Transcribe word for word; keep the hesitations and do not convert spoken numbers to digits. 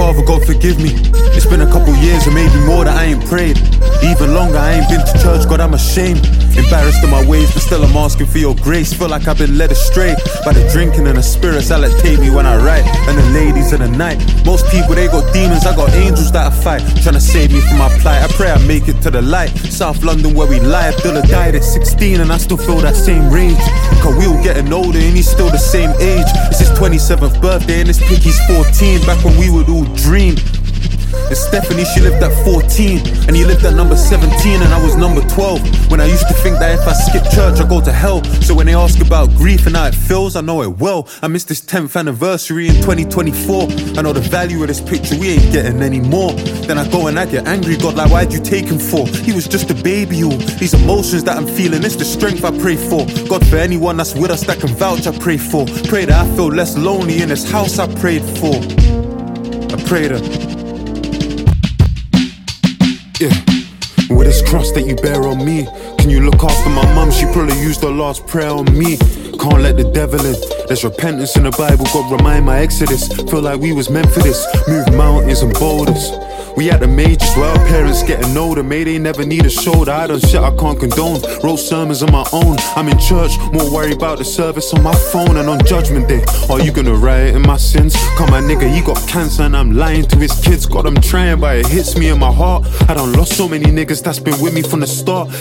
Father, God forgive me. It's been a couple years or maybe more that I ain't prayed. Even longer, I ain't been to church, God, I'm ashamed. Embarrassed in my ways, but still I'm asking for your grace. Feel like I've been led astray by the drinking and the spirits that like take me when I write. And the ladies in the night. Most people, they got demons, I got angels that I fight, trying to save me from my plight. I pray I make it to the light. South London where we live. Dilla died at sixteen and I still feel that same rage. Cause we all getting older and he's still the same age. It's his twenty-seventh birthday and this piggy's fourteen. Back when we would all dream. And Stephanie, she lived at fourteen, and he lived at number seventeen, and I was number twelve. When I used to think that if I skip church, I go to hell. So when they ask about grief and how it feels, I know it well. I missed this tenth anniversary in twenty twenty-four. I know the value of this picture, we ain't getting any more. Then I go and I get angry, God, like why'd you take him for? He was just a baby, all these emotions that I'm feeling, it's the strength I pray for. God, for anyone that's with us that can vouch, I pray for. Pray that I feel less lonely in this house I prayed for. I pray that yeah, with this cross that you bear on me, can you look after my mum? She probably used her last prayer on me. Can't let the devil in. There's repentance in the Bible, God remind my exodus. Feel like we was meant for this. Move mountains and boulders. We at the majors where our parents getting older. May they never need a shoulder. I done shit I can't condone. Wrote sermons on my own. I'm in church, more worried about the service on my phone. And on judgment day, are you gonna riot in my sins? Come my nigga, he got cancer and I'm lying to his kids. God, I'm trying but it hits me in my heart. I done lost so many niggas that's been with me from the start.